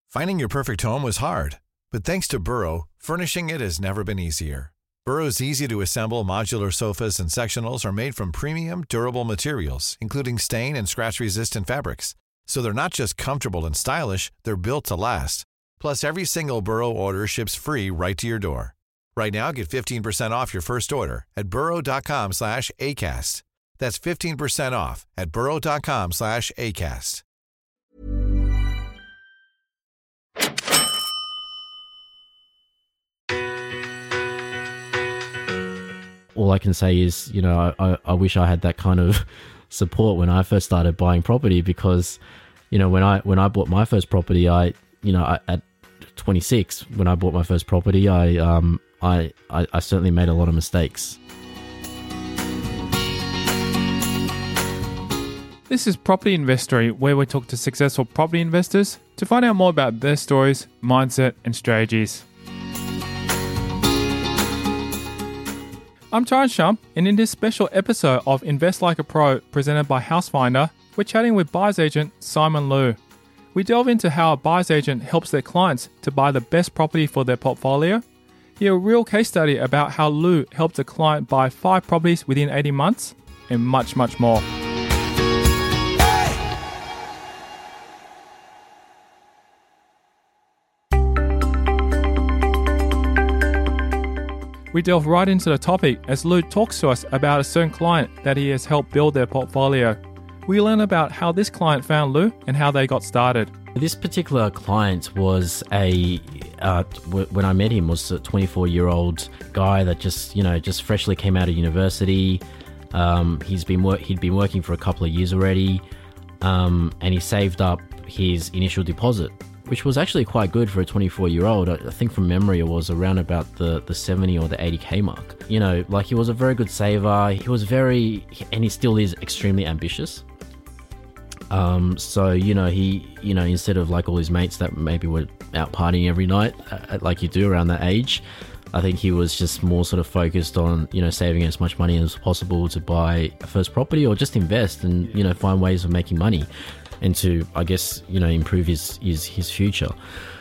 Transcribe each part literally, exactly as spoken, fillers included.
Finding your perfect home was hard, but thanks to Burrow, furnishing it has never been easier. Burrow's easy-to-assemble modular sofas and sectionals are made from premium, durable materials, including stain and scratch-resistant fabrics. So they're not just comfortable and stylish, they're built to last. Plus, every single Burrow order ships free right to your door. Right now, get fifteen percent off your first order at burrow.com slash ACAST. That's fifteen percent off at burrow.com slash ACAST. All I can say is, you know, I, I wish I had that kind of support when I first started buying property, because, you know, when I when I bought my first property, I, you know, I, at twenty-six, when I bought my first property, I um I, I I certainly made a lot of mistakes. This is Property Investory, where we talk to successful property investors to find out more about their stories, mindset, and strategies. I'm Charles Shump, and in this special episode of Invest Like a Pro presented by Housefinder, we're chatting with buyer's agent Simon Liu. We delve into how a buyer's agent helps their clients to buy the best property for their portfolio, hear a real case study about how Liu helped a client buy five properties within eighteen months, and much, much more. We delve right into the topic as Liu talks to us about a certain client that he has helped build their portfolio. We learn about how this client found Liu and how they got started. This particular client was a, uh, w- when I met him, was a twenty-four-year-old guy that just, you know, just freshly came out of university. Um, he's been wor- he'd been working for a couple of years already, um, and he saved up his initial deposit, which was actually quite good for a twenty-four-year-old. I think from memory it was around about the, the seventy or the eighty K mark. You know, like he was a very good saver. He was very, and he still is extremely ambitious. Um, so, you know, he, you know, instead of like all his mates that maybe were out partying every night, uh, like you do around that age, I think he was just more sort of focused on, you know, saving as much money as possible to buy a first property or just invest and, you know, find ways of making money and to, I guess, you know, improve his, his, his future.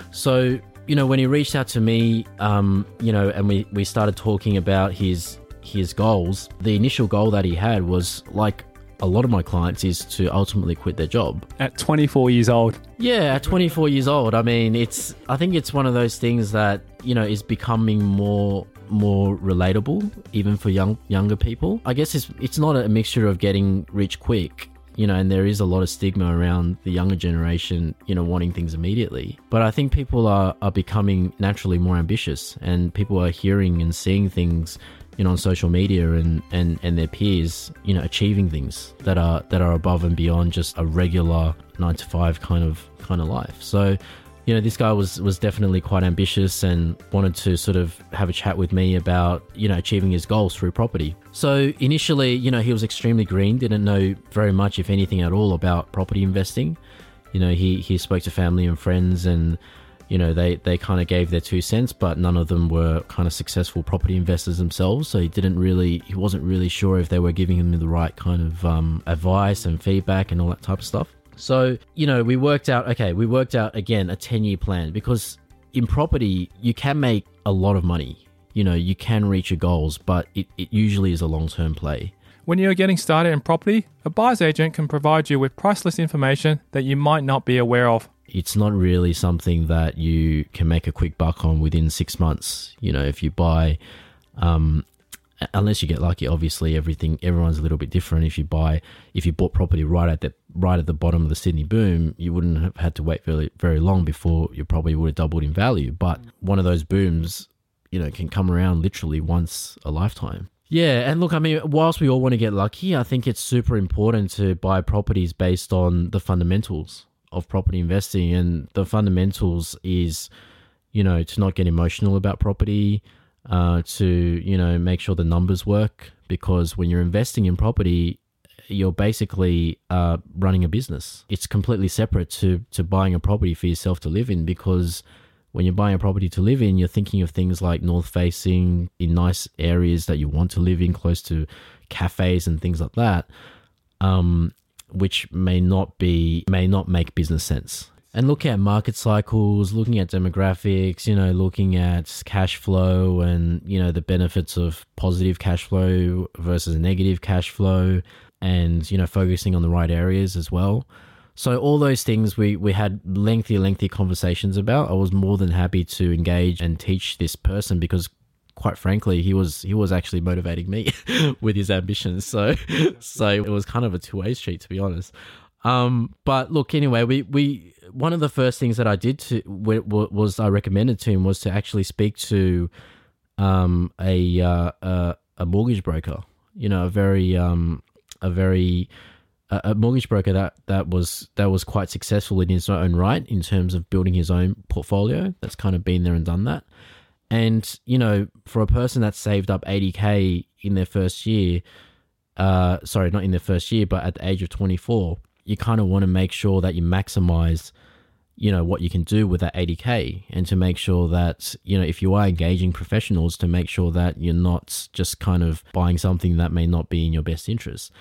So, you know, when he reached out to me, um, you know, and we, we started talking about his, his goals, the initial goal that he had was, like a lot of my clients, is to ultimately quit their job. At twenty-four years old. Yeah, at twenty-four years old. I mean, it's, I think it's one of those things that, you know, is becoming more more relatable even for young younger people. I guess it's it's not a mixture of getting rich quick, you know, and there is a lot of stigma around the younger generation, you know, wanting things immediately. But I think people are, are becoming naturally more ambitious, and people are hearing and seeing things, you know, on social media and, and, and their peers, you know, achieving things that are that are above and beyond just a regular nine to five kind of kind of life. So, you know, this guy was was definitely quite ambitious and wanted to sort of have a chat with me about, you know, achieving his goals through property. So initially, you know, he was extremely green, didn't know very much, if anything at all, about property investing. You know, he, he spoke to family and friends, and, you know, they, they kind of gave their two cents, but none of them were kind of successful property investors themselves. So he didn't really, he wasn't really sure if they were giving him the right kind of um, advice and feedback and all that type of stuff. So, you know, we worked out, okay, we worked out, again, a ten-year plan, because in property, you can make a lot of money. You know, you can reach your goals, but it, it usually is a long-term play. When you're getting started in property, a buyer's agent can provide you with priceless information that you might not be aware of. It's not really something that you can make a quick buck on within six months. You know, if you buy, um, unless you get lucky, obviously everything, everyone's a little bit different. If you buy, if you bought property right at the, right at the bottom of the Sydney boom, you wouldn't have had to wait very, very long before you probably would have doubled in value. But one of those booms, you know, can come around literally once a lifetime. Yeah, and look, I mean, whilst we all want to get lucky, I think it's super important to buy properties based on the fundamentals of property investing. And the fundamentals is, you know, to not get emotional about property, uh, to, you know, make sure the numbers work, because when you're investing in property, you're basically uh, running a business. It's completely separate to, to buying a property for yourself to live in, because when you're buying a property to live in, you're thinking of things like north facing, in nice areas that you want to live in, close to cafes and things like that. Um, which may not be, may not make business sense. And looking at market cycles, looking at demographics, you know, looking at cash flow and, you know, the benefits of positive cash flow versus negative cash flow, and, you know, focusing on the right areas as well. So all those things we, we had lengthy, lengthy conversations about. I was more than happy to engage and teach this person because, quite frankly, he was he was actually motivating me with his ambitions. So so it was kind of a two-way street, to be honest. Um, but look, anyway, we, we one of the first things that I did to was I recommended to him was to actually speak to um, a, uh, a a mortgage broker. You know, a very um, a very a, a mortgage broker that, that was that was quite successful in his own right in terms of building his own portfolio. That's kind of been there and done that. And you know, for a person that saved up eighty K in their first year, uh, sorry, not in their first year, but at the age of twenty-four. You kind of want to make sure that you maximize, you know, what you can do with that eighty K, and to make sure that, you know, if you are engaging professionals, to make sure that you're not just kind of buying something that may not be in your best interest.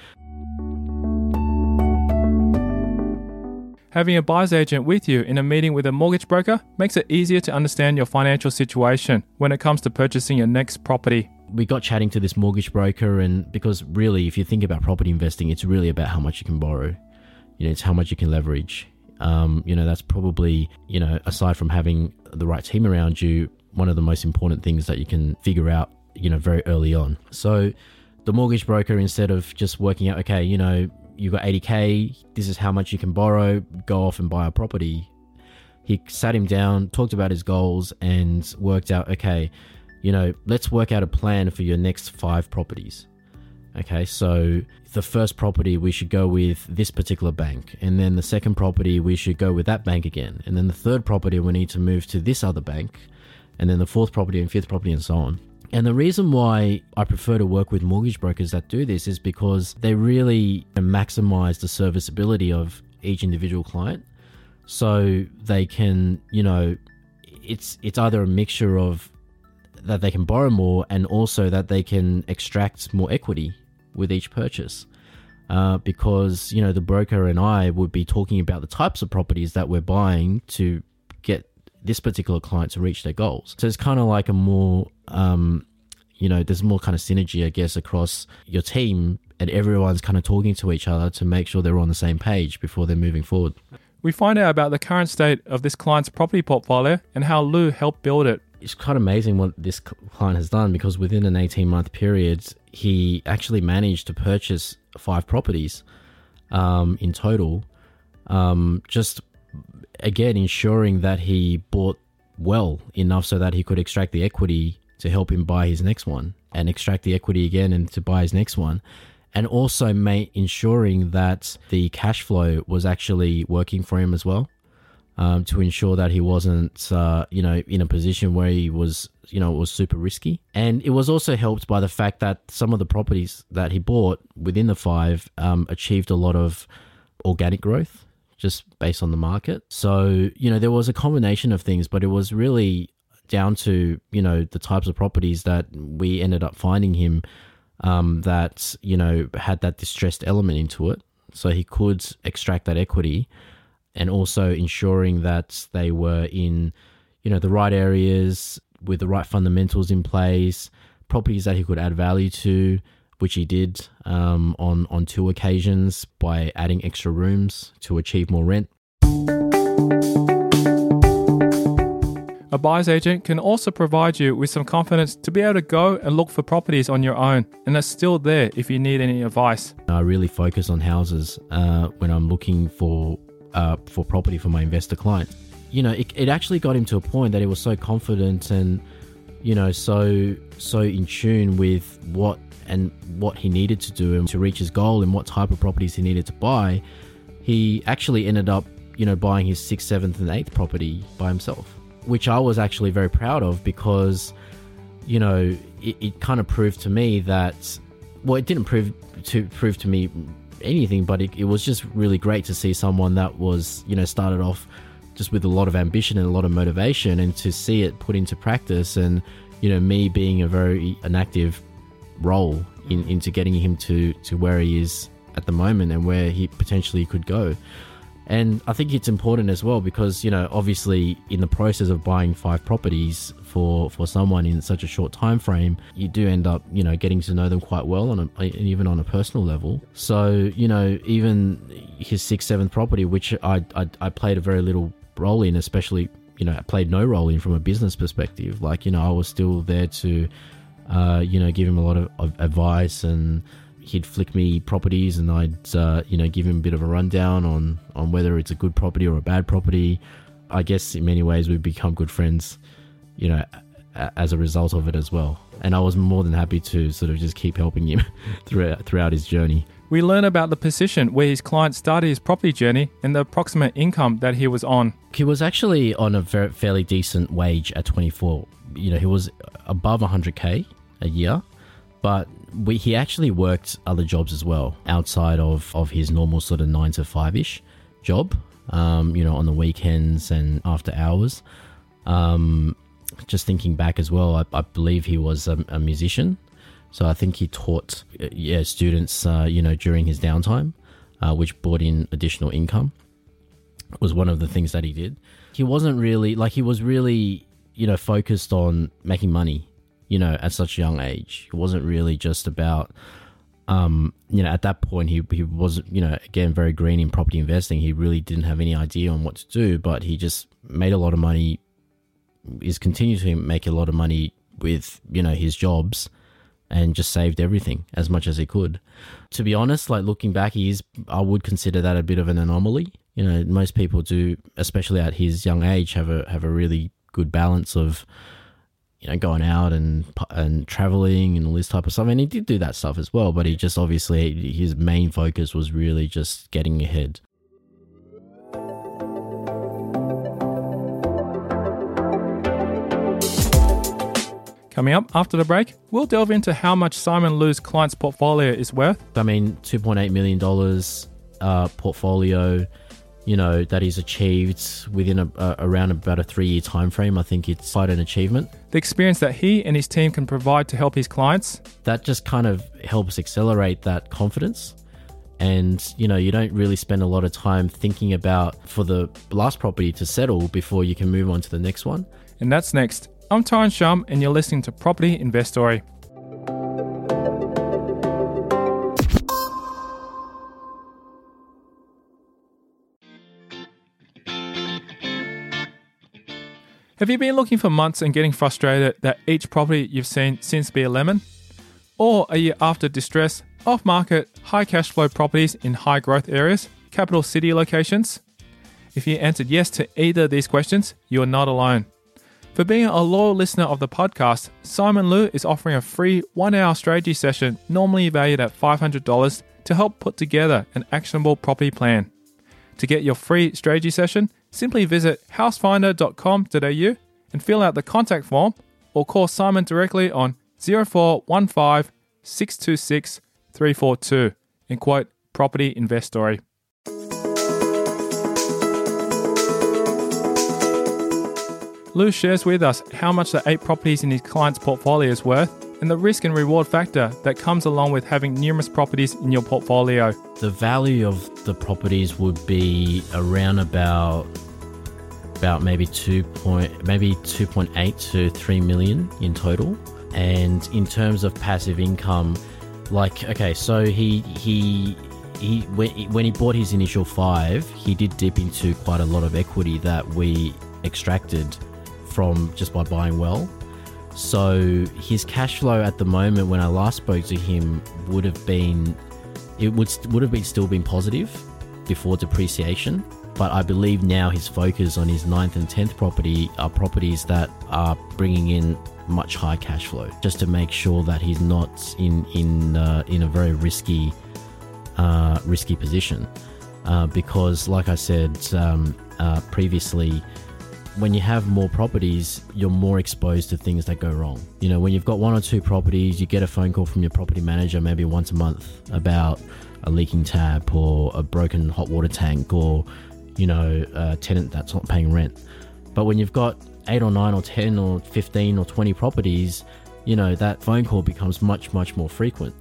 Having a buyer's agent with you in a meeting with a mortgage broker makes it easier to understand your financial situation when it comes to purchasing your next property. We got chatting to this mortgage broker, and because really, if you think about property investing, it's really about how much you can borrow. You know, it's how much you can leverage. Um, you know, that's probably, you know, aside from having the right team around you, one of the most important things that you can figure out, you know, very early on. So the mortgage broker, instead of just working out, okay, you know, you've got eighty K, this is how much you can borrow, go off and buy a property. He sat him down, talked about his goals, and worked out, okay, you know, let's work out a plan for your next five properties. Okay, so the first property, we should go with this particular bank. And then the second property, we should go with that bank again. And then the third property, we need to move to this other bank. And then the fourth property and fifth property and so on. And the reason why I prefer to work with mortgage brokers that do this is because they really maximize the serviceability of each individual client. So they can, you know, it's it's either a mixture of that they can borrow more and also that they can extract more equity with each purchase. Uh, because, you know, the broker and I would be talking about the types of properties that we're buying to get this particular client to reach their goals. So it's kind of like a more, um, you know, there's more kind of synergy, I guess, across your team, and everyone's kind of talking to each other to make sure they're on the same page before they're moving forward. We find out about the current state of this client's property portfolio and how Lou helped build it. It's quite amazing what this client has done, because within an eighteen-month period, he actually managed to purchase five properties um, in total, um, just, again, ensuring that he bought well enough so that he could extract the equity to help him buy his next one, and extract the equity again and to buy his next one. And also ma- ensuring that the cash flow was actually working for him as well. Um, to ensure that he wasn't, uh, you know, in a position where he was, you know, it was super risky. And it was also helped by the fact that some of the properties that he bought within the five um, achieved a lot of organic growth just based on the market. So, you know, there was a combination of things, but it was really down to, you know, the types of properties that we ended up finding him um, that, you know, had that distressed element into it. So he could extract that equity, and also ensuring that they were in, you know, the right areas with the right fundamentals in place, properties that he could add value to, which he did um, on, on two occasions by adding extra rooms to achieve more rent. A buyer's agent can also provide you with some confidence to be able to go and look for properties on your own, and that's still there if you need any advice. I really focus on houses uh, when I'm looking for Uh, for property for my investor client. You know, it, it actually got him to a point that he was so confident and, you know, so so in tune with what and what he needed to do and to reach his goal and what type of properties he needed to buy. He actually ended up, you know, buying his sixth, seventh, and eighth property by himself, which I was actually very proud of, because, you know, it, it kind of proved to me that, well, it didn't prove to prove to me anything, but it, it was just really great to see someone that was, you know, started off just with a lot of ambition and a lot of motivation, and to see it put into practice, and, you know, me being a very an active role in into getting him to to where he is at the moment and where he potentially could go. And I think it's important as well because, you know, obviously in the process of buying five properties for, for someone in such a short time frame, you do end up, you know, getting to know them quite well on a, even on a personal level. So, you know, even his sixth, seventh property, which I, I, I played a very little role in, especially, you know, I played no role in from a business perspective. Like, you know, I was still there to, uh, you know, give him a lot of, of advice, and he'd flick me properties and I'd, uh, you know, give him a bit of a rundown on, on whether it's a good property or a bad property. I guess in many ways we've become good friends, you know, a- as a result of it as well. And I was more than happy to sort of just keep helping him throughout, throughout his journey. We learn about the position where his client started his property journey and the approximate income that he was on. He was actually on a very, fairly decent wage at twenty-four. You know, he was above one hundred K a year, but we, he actually worked other jobs as well outside of, of his normal sort of nine to five-ish job, um, you know, on the weekends and after hours. Um, just thinking back as well, I, I believe he was a, a musician. So I think he taught yeah, students, uh, you know, during his downtime, uh, which brought in additional income. It was one of the things that he did. He wasn't really, like he was really, you know, focused on making money, you know, at such a young age. It wasn't really just about, um, you know, at that point he, he wasn't, you know, again, very green in property investing. He really didn't have any idea on what to do, but he just made a lot of money, is continuing to make a lot of money with, you know, his jobs, and just saved everything as much as he could. To be honest, like looking back, he is, I would consider that a bit of an anomaly. You know, most people do, especially at his young age, have a have a really good balance of, you know, going out and and traveling and all this type of stuff. And he did do that stuff as well, but he just obviously, his main focus was really just getting ahead. Coming up after the break, we'll delve into how much Simon Lu's client's portfolio is worth. I mean, two point eight million dollars uh, portfolio, you know, that he's achieved within a, uh, around about a three-year time frame. I think it's quite an achievement. The experience that he and his team can provide to help his clients. That just kind of helps accelerate that confidence. And, you know, you don't really spend a lot of time thinking about for the last property to settle before you can move on to the next one. And that's next. I'm Tyron Shum, and you're listening to Property Investory. Have you been looking for months and getting frustrated that each property you've seen seems to be a lemon? Or are you after distressed, off-market, high cash flow properties in high growth areas, capital city locations? If you answered yes to either of these questions, you are not alone. For being a loyal listener of the podcast, Simon Lu is offering a free one-hour strategy session normally valued at five hundred dollars to help put together an actionable property plan. To get your free strategy session, simply visit house finder dot com dot a u and fill out the contact form, or call Simon directly on zero four one five, six two six, three four two and quote Property Investory. Lu shares with us how much the eight properties in his client's portfolio is worth and the risk and reward factor that comes along with having numerous properties in your portfolio. The value of the properties would be around about about maybe two point maybe two point eight to three million in total. And in terms of passive income, like okay, so he he he when, when he bought his initial five, he did dip into quite a lot of equity that we extracted from just by buying well. So his cash flow at the moment, when I last spoke to him, would have been it would would have been still been positive before depreciation. But I believe now his focus on his ninth and tenth property are properties that are bringing in much higher cash flow, just to make sure that he's not in in uh, in a very risky uh, risky position. Uh, because, like I said um, uh, previously, when you have more properties, you're more exposed to things that go wrong. You know, when you've got one or two properties, you get a phone call from your property manager maybe once a month about a leaking tap or a broken hot water tank or, you know, a tenant that's not paying rent. But when you've got eight or nine or ten or fifteen or twenty properties, you know, that phone call becomes much, much more frequent.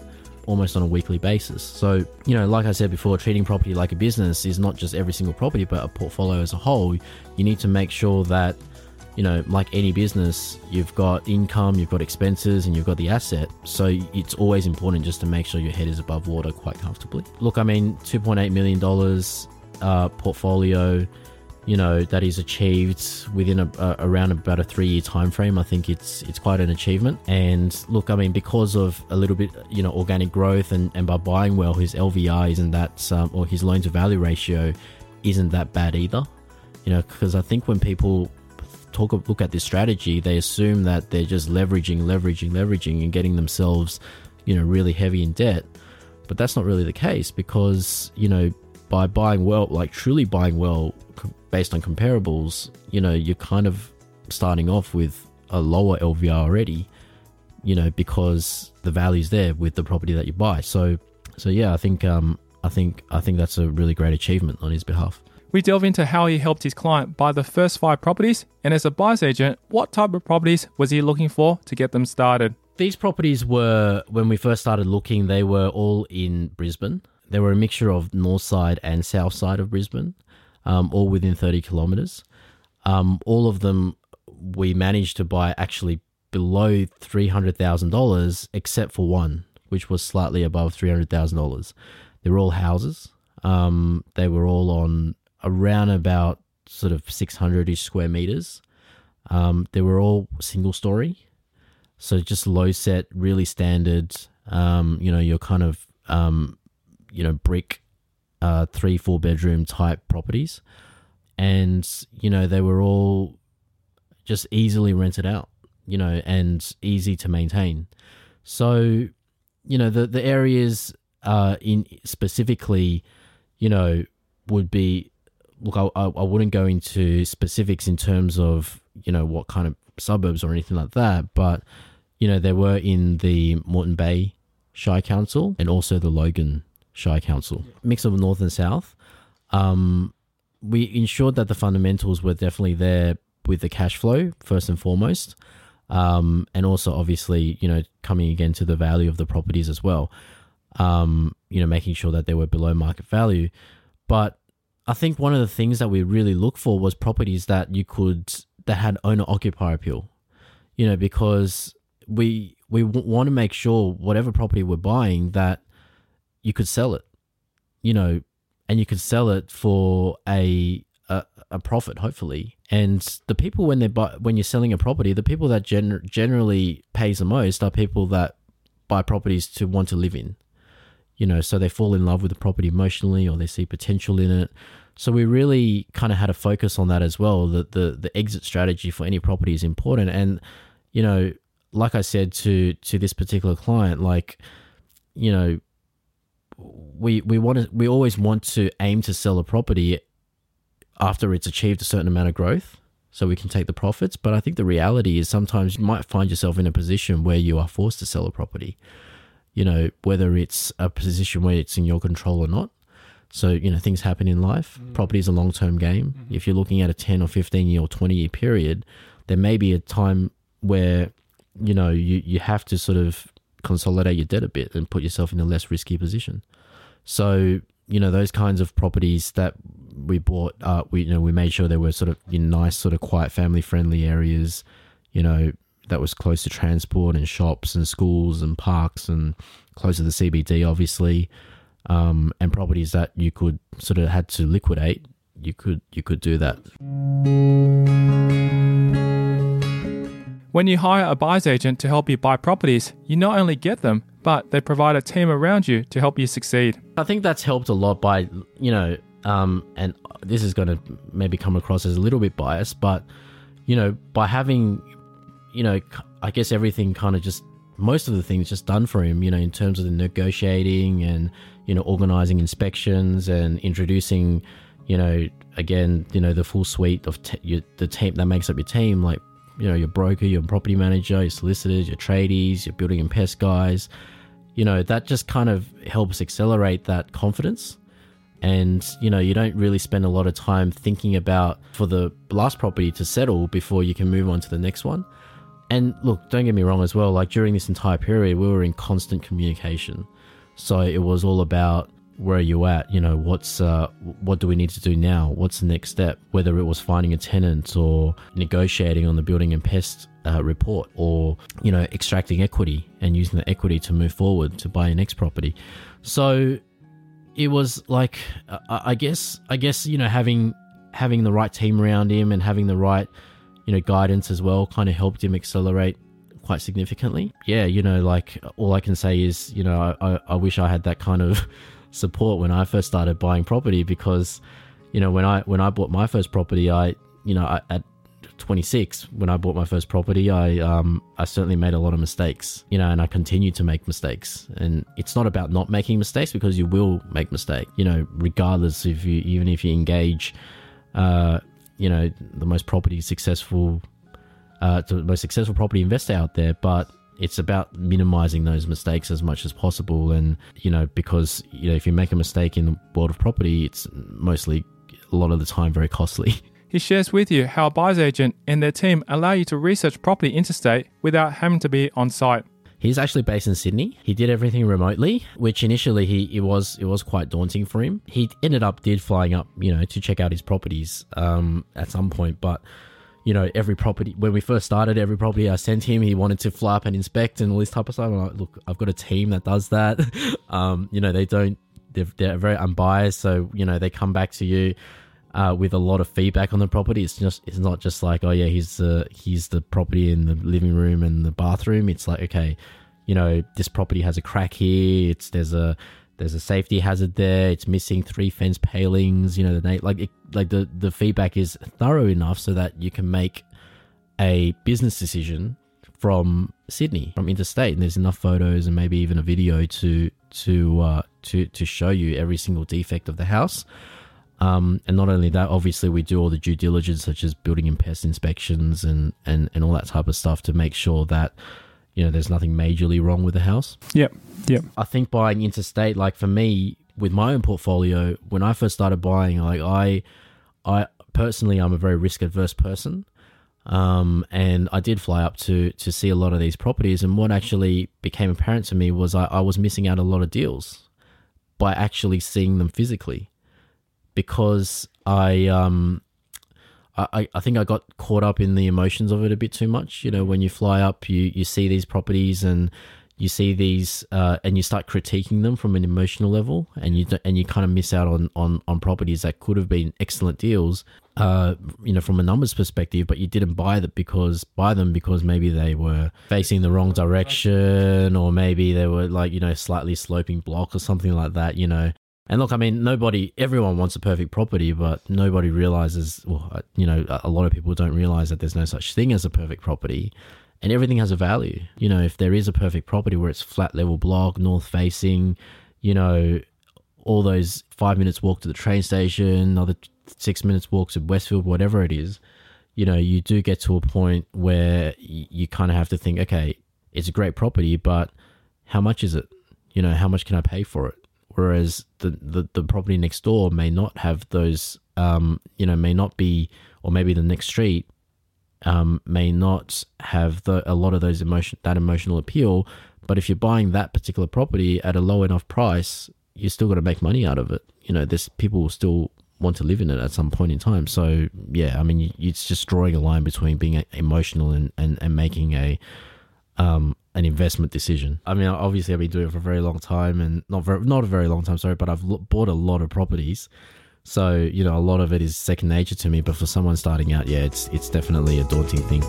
almost on a weekly basis. So, you know, like I said before, treating property like a business is not just every single property, but a portfolio as a whole. You need to make sure that, you know, like any business, you've got income, you've got expenses, and you've got the asset. So it's always important just to make sure your head is above water quite comfortably. Look, I mean, two point eight million dollars uh, portfolio, you know, that is achieved within a, a, around about a three-year time frame. I think it's it's quite an achievement. And look, I mean, because of a little bit, you know, organic growth and, and by buying well, his L V R isn't that, um, or his loan to value ratio isn't that bad either. You know, because I think when people talk look at this strategy, they assume that they're just leveraging, leveraging, leveraging and getting themselves, you know, really heavy in debt. But that's not really the case, because, you know, by buying well, like truly buying well based on comparables, you know, you're kind of starting off with a lower L V R already, you know, because the value's there with the property that you buy. So, so yeah, I think, um, I think, I think that's a really great achievement on his behalf. We delve into how he helped his client buy the first five properties, and as a buyer's agent, what type of properties was he looking for to get them started? These properties were, when we first started looking, they were all in Brisbane. They were a mixture of north side and south side of Brisbane, um, all within thirty kilometres. Um, all of them we managed to buy actually below three hundred thousand dollars, except for one, which was slightly above three hundred thousand dollars. They were all houses. Um, they were all on around about sort of six hundred-ish square meters. Um, they were all single story. So just low set, really standard, um, you know, your kind of, um, you know, brick, uh, three, four bedroom type properties. And, you know, they were all just easily rented out, you know, and easy to maintain. So, you know, the, the areas, uh, in specifically, you know, would be, look, I, I wouldn't go into specifics in terms of, you know, what kind of suburbs or anything like that, but, you know, they were in the Moreton Bay Shire Council and also the Logan Shire Council. Mix of north and south. Um, we ensured that the fundamentals were definitely there with the cash flow, first and foremost, um, and also obviously, you know, coming again to the value of the properties as well, um, you know, making sure that they were below market value. But I think one of the things that we really look for was properties that you could, that had owner-occupier appeal, you know, because we we w- want to make sure whatever property we're buying that you could sell it, you know, and you could sell it for a a, a profit, hopefully. And the people when they buy, when you're selling a property, the people that gen- generally pays the most are people that buy properties to want to live in. You know, so they fall in love with the property emotionally, or they see potential in it. So we really kind of had a focus on that as well. That the the exit strategy for any property is important. And, you know, like I said to to this particular client, like, you know, we we want to we always want to aim to sell a property after it's achieved a certain amount of growth, so we can take the profits. But I think the reality is sometimes you might find yourself in a position where you are forced to sell a property. You know, whether it's a position where it's in your control or not. So, you know, things happen in life. Mm. Property is a long-term game. Mm-hmm. If you're looking at a ten or fifteen year or twenty year period, there may be a time where, you know, you, you have to sort of consolidate your debt a bit and put yourself in a less risky position. So, you know, those kinds of properties that we bought, uh, we, you know, we made sure they were sort of in nice, sort of quiet, family-friendly areas, you know, that was close to transport and shops and schools and parks and close to the C B D, obviously, um, and properties that you could sort of had to liquidate. You could you could do that. When you hire a buyer's agent to help you buy properties, you not only get them, but they provide a team around you to help you succeed. I think that's helped a lot by, you know, um, and this is going to maybe come across as a little bit biased, but, you know, by having, you know, I guess everything kind of just, most of the things just done for him, you know, in terms of the negotiating and, you know, organizing inspections and introducing, you know, again, you know, the full suite of te- your, the team that makes up your team, like, you know, your broker, your property manager, your solicitors, your tradies, your building and pest guys, you know, that just kind of helps accelerate that confidence. And, you know, you don't really spend a lot of time thinking about for the last property to settle before you can move on to the next one. And look, don't get me wrong as well, like during this entire period, we were in constant communication. So it was all about, where are you at? You know, what's uh, what do we need to do now? What's the next step? Whether it was finding a tenant or negotiating on the building and pest uh, report, or, you know, extracting equity and using the equity to move forward to buy your next property. So it was like, uh, I guess, I guess, you know, having having the right team around him and having the right, you know, guidance as well kind of helped him accelerate quite significantly. Yeah, you know, like, all I can say is, you know, I, I wish I had that kind of support when I first started buying property, because, you know, when I when I bought my first property, I, you know, I, at twenty-six, when I bought my first property, I um I certainly made a lot of mistakes, you know, and I continue to make mistakes. And it's not about not making mistakes, because you will make mistakes, you know, regardless if you even if you engage, uh, you know, the most property successful, uh, the most successful property investor out there, but it's about minimizing those mistakes as much as possible. And, you know, because, you know, if you make a mistake in the world of property, it's mostly, a lot of the time, very costly. He shares with you how a buyer's agent and their team allow you to research property interstate without having to be on site. He's actually based in Sydney. He did everything remotely, which initially he it was it was quite daunting for him. He ended up did flying up, you know, to check out his properties um, at some point, but, you know, every property, when we first started, every property I sent him, he wanted to fly up and inspect and all this type of stuff. I'm like, look, I've got a team that does that. um, you know, they don't, they're, they're very unbiased. So, you know, they come back to you uh, with a lot of feedback on the property. It's just, it's not just like, oh yeah, here's the, here's the property in the living room and the bathroom. It's like, okay, you know, this property has a crack here. It's, there's a, There's a safety hazard there. It's missing three fence palings. You know, the like it, like the the feedback is thorough enough so that you can make a business decision from Sydney, from interstate. And there's enough photos and maybe even a video to to uh, to to show you every single defect of the house. Um, and not only that, obviously we do all the due diligence, such as building and pest inspections and and and all that type of stuff to make sure that, you know, there's nothing majorly wrong with the house. Yep. Yep. I think buying interstate, like for me, with my own portfolio, when I first started buying, like I, I personally, I'm a very risk adverse person. Um, and I did fly up to, to see a lot of these properties. And what actually became apparent to me was I, I was missing out a lot of deals by actually seeing them physically, because I, um, I, I think I got caught up in the emotions of it a bit too much. You know, when you fly up, you, you see these properties and you see these uh, and you start critiquing them from an emotional level, and you and you kind of miss out on, on, on properties that could have been excellent deals, uh, you know, from a numbers perspective, but you didn't buy them because buy them because maybe they were facing the wrong direction, or maybe they were like, you know, slightly sloping block or something like that, you know. And look, I mean, nobody, everyone wants a perfect property, but nobody realizes, well, you know, a lot of people don't realize that there's no such thing as a perfect property, and everything has a value. You know, if there is a perfect property where it's flat level block, north facing, you know, all those five minutes walk to the train station, another six minutes walk to Westfield, whatever it is, you know, you do get to a point where you, you kind of have to think, okay, it's a great property, but how much is it? You know, how much can I pay for it? Whereas the, the, the property next door may not have those, um, you know, may not be, or maybe the next street um, may not have the, a lot of those emotion, that emotional appeal. But if you're buying that particular property at a low enough price, you're still going to make money out of it. You know, this people will still want to live in it at some point in time. So yeah, I mean, you, it's just drawing a line between being emotional and, and, and making a, um, an investment decision. I mean, obviously I've been doing it for a very long time, and not very, not a very long time, sorry, but I've l- bought a lot of properties. So, you know, a lot of it is second nature to me, but for someone starting out, yeah, it's it's definitely a daunting thing.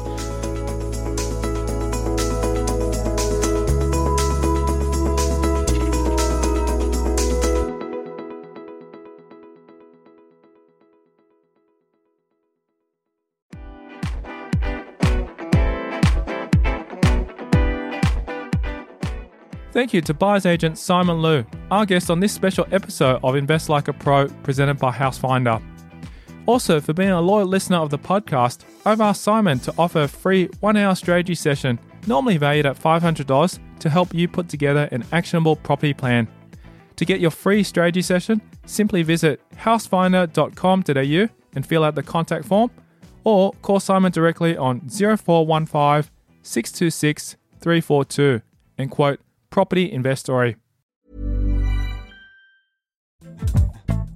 Thank you to buyer's agent Simon Liu, our guest on this special episode of Invest Like a Pro presented by Housefinder. Also, for being a loyal listener of the podcast, I've asked Simon to offer a free one-hour strategy session, normally valued at five hundred dollars, to help you put together an actionable property plan. To get your free strategy session, simply visit housefinder dot com dot a u and fill out the contact form, or call Simon directly on zero four one five, six two six, three four two and quote Property Investory.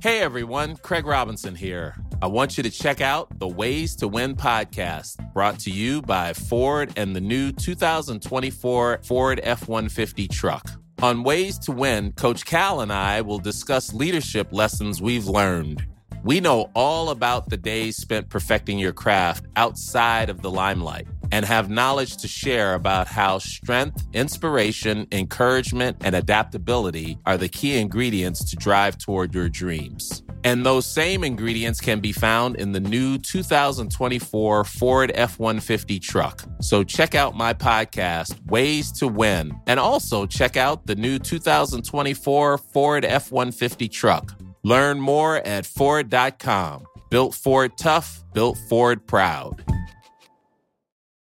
Hey everyone, Craig Robinson here. I want you to check out the Ways to Win podcast, brought to you by Ford and the new two thousand twenty-four Ford F one fifty truck. On Ways to Win, Coach Cal and I will discuss leadership lessons we've learned. We know all about the days spent perfecting your craft outside of the limelight and have knowledge to share about how strength, inspiration, encouragement, and adaptability are the key ingredients to drive toward your dreams. And those same ingredients can be found in the new two thousand twenty-four Ford F one fifty truck. So check out my podcast, Ways to Win, and also check out the new two thousand twenty-four Ford F one fifty truck. Learn more at Ford dot com. Built Ford tough, built Ford proud.